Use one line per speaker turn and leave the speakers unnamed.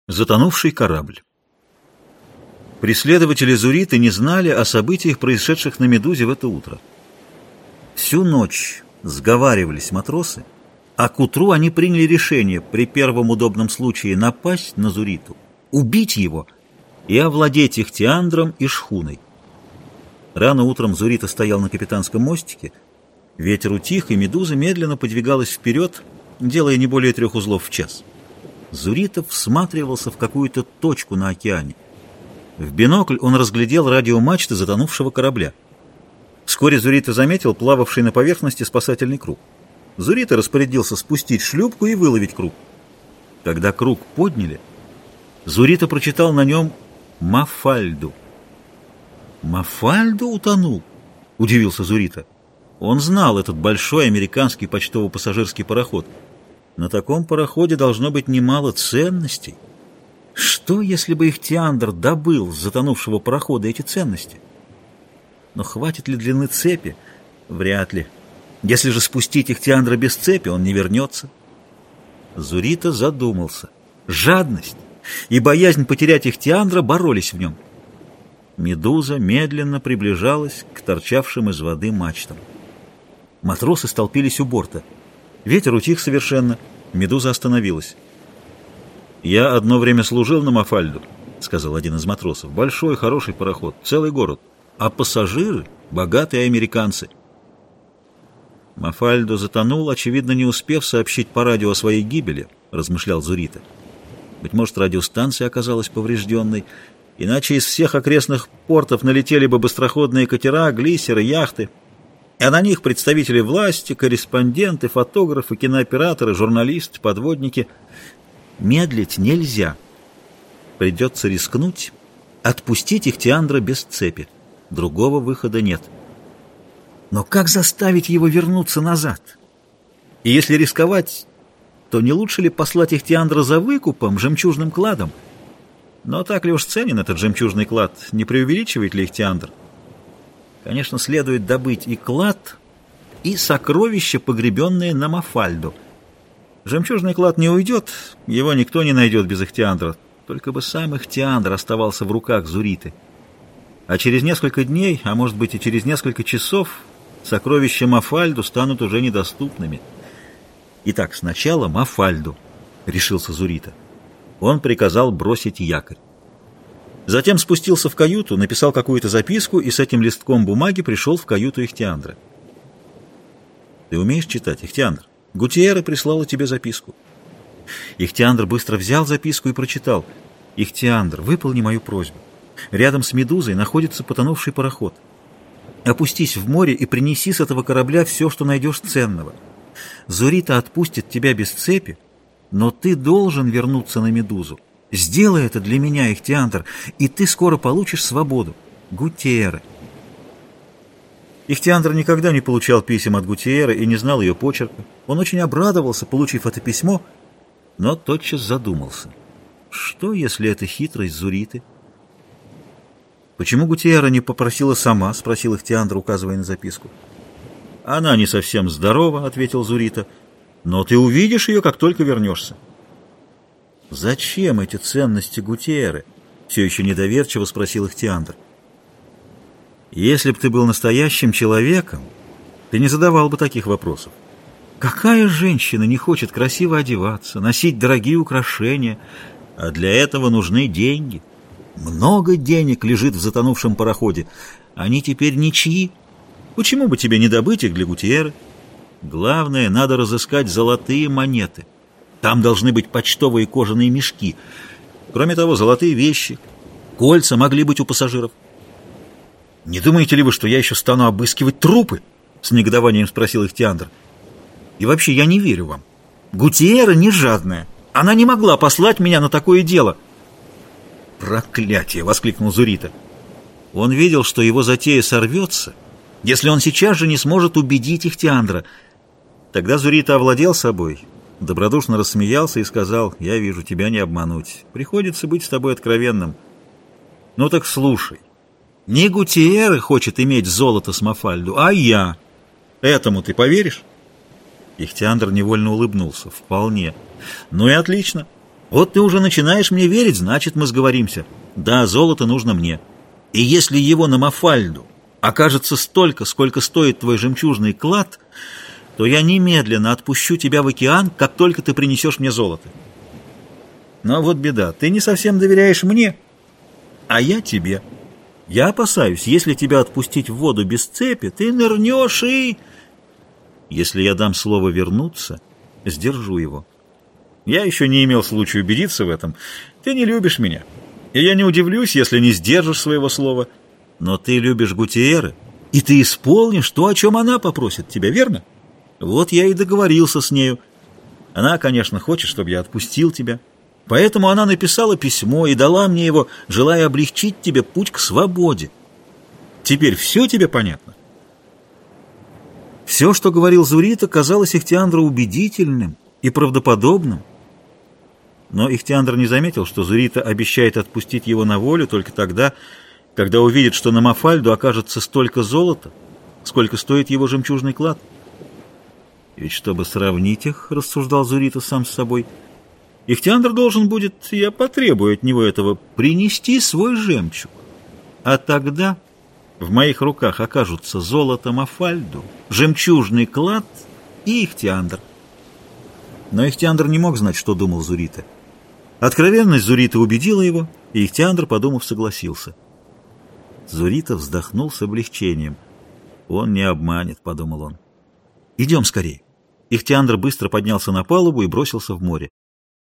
Затонувший корабль. Преследователи Зуриты не знали о событиях, происшедших на «Медузе» в это утро. Всю ночь сговаривались матросы, а к утру они приняли решение при первом удобном случае напасть на Зуриту, убить его и овладеть Ихтиандром и шхуной. Рано утром Зурита стоял на капитанском мостике, ветер утих, и «Медуза» медленно подвигалась вперед, делая не более 3 узлов в час. Зурита всматривался в какую-то точку на океане. В бинокль он разглядел радиомачты затонувшего корабля. Вскоре Зурита заметил плававший на поверхности спасательный круг. Зурита распорядился спустить шлюпку и выловить круг. Когда круг подняли, Зурита прочитал на нем «Мафальду». «Мафальду утонул?» — удивился Зурита. Он знал этот большой американский почтово-пассажирский пароход. На таком пароходе должно быть немало ценностей. Что, если бы Ихтиандр добыл с затонувшего парохода эти ценности? Но хватит ли длины цепи? Вряд ли. Если же спустить Ихтиандра без цепи, он не вернется. Зурита задумался. Жадность и боязнь потерять Ихтиандра боролись в нем. «Медуза» медленно приближалась к торчавшим из воды мачтам. Матросы столпились у борта. Ветер утих совершенно. «Медуза» остановилась. «Я одно время служил на Мафальду», — сказал один из матросов. «Большой, хороший пароход, целый город. А пассажиры — богатые американцы». «Мафальду затонул, очевидно, не успев сообщить по радио о своей гибели», — размышлял Зурита. «Быть может, радиостанция оказалась поврежденной, иначе из всех окрестных портов налетели бы быстроходные катера, глиссеры, яхты, а на них представители власти, корреспонденты, фотографы, кинооператоры, журналисты, подводники. Медлить нельзя. Придется рискнуть, отпустить Ихтиандра без цепи. Другого выхода нет. Но как заставить его вернуться назад? И если рисковать, то не лучше ли послать Ихтиандра за выкупом, жемчужным кладом? Но так ли уж ценен этот жемчужный клад? Не преувеличивает ли Ихтиандр? Конечно, следует добыть и клад, и сокровища, погребенные на Мафальду. Жемчужный клад не уйдет, его никто не найдет без Ихтиандра. Только бы сам Ихтиандр оставался в руках Зуриты. А через несколько дней, а может быть и через несколько часов, сокровища Мафальду станут уже недоступными. Итак, сначала Мафальду, решился Зурита. Он приказал бросить якорь. Затем спустился в каюту, написал какую-то записку и с этим листком бумаги пришел в каюту Ихтиандра. «Ты умеешь читать, Ихтиандр? Гутиерре прислала тебе записку». Ихтиандр быстро взял записку и прочитал. «Ихтиандр, выполни мою просьбу. Рядом с «Медузой» находится потонувший пароход. Опустись в море и принеси с этого корабля все, что найдешь ценного. Зурита отпустит тебя без цепи, но ты должен вернуться на «Медузу». Сделай это для меня, Ихтиандр, и ты скоро получишь свободу. Гутиерре». Ихтиандр никогда не получал писем от Гутиерре и не знал ее почерка. Он очень обрадовался, получив это письмо, но тотчас задумался. Что, если это хитрость Зуриты? «Почему Гутиерре не попросила сама?» — спросил Ихтиандр, указывая на записку. «Она не совсем здорова», — ответил Зурита, — «но ты увидишь ее, как только вернешься». «Зачем эти ценности Гутиерре?» — все еще недоверчиво спросил Ихтиандр. «Если бы ты был настоящим человеком, ты не задавал бы таких вопросов. Какая женщина не хочет красиво одеваться, носить дорогие украшения, а для этого нужны деньги? Много денег лежит в затонувшем пароходе. Они теперь ничьи. Почему бы тебе не добыть их для Гутиерре? Главное, надо разыскать золотые монеты. Там должны быть почтовые кожаные мешки. Кроме того, золотые вещи, кольца могли быть у пассажиров». «Не думаете ли вы, что я еще стану обыскивать трупы?» — с негодованием спросил Ихтиандр. «И вообще, я не верю вам. Гутиерре не жадная. Она не могла послать меня на такое дело». «Проклятие!» — воскликнул Зурита. Он видел, что его затея сорвется, если он сейчас же не сможет убедить Ихтиандра. Тогда Зурита овладел собой, добродушно рассмеялся и сказал: «Я вижу, тебя не обмануть. Приходится быть с тобой откровенным. Ну так слушай. Не Гутиерре хочет иметь золото с Мафальду, а я. Этому ты поверишь?» Ихтиандр невольно улыбнулся. «Вполне. Ну и отлично. Вот ты уже начинаешь мне верить, значит, мы сговоримся. Да, золото нужно мне. И если его на Мафальду окажется столько, сколько стоит твой жемчужный клад, то я немедленно отпущу тебя в океан, как только ты принесешь мне золото. Но вот беда, ты не совсем доверяешь мне, а я тебе. Я опасаюсь, если тебя отпустить в воду без цепи, ты нырнешь и... Если я дам слово вернуться, сдержу его. Я еще не имел случая убедиться в этом. Ты не любишь меня, и я не удивлюсь, если не сдержишь своего слова. Но ты любишь Гутиеры, и ты исполнишь то, о чем она попросит тебя, верно? Вот я и договорился с нею. Она, конечно, хочет, чтобы я отпустил тебя. Поэтому она написала письмо и дала мне его, желая облегчить тебе путь к свободе. Теперь все тебе понятно? Все, что говорил Зурита, казалось Ихтиандру убедительным и правдоподобным. Но Ихтиандр не заметил, что Зурита обещает отпустить его на волю только тогда, когда увидит, что на Мафальду окажется столько золота, сколько стоит его жемчужный клад. Ведь чтобы сравнить их, рассуждал Зурита сам с собой, Ихтиандр должен будет, я потребую от него этого, принести свой жемчуг. А тогда в моих руках окажутся золото Мафальду, жемчужный клад и Ихтиандр. Но Ихтиандр не мог знать, что думал Зурита. Откровенность Зурита убедила его, и Ихтиандр, подумав, согласился. Зурита вздохнул с облегчением. «Он не обманет», — подумал он. «Идем скорее». Ихтиандр быстро поднялся на палубу и бросился в море.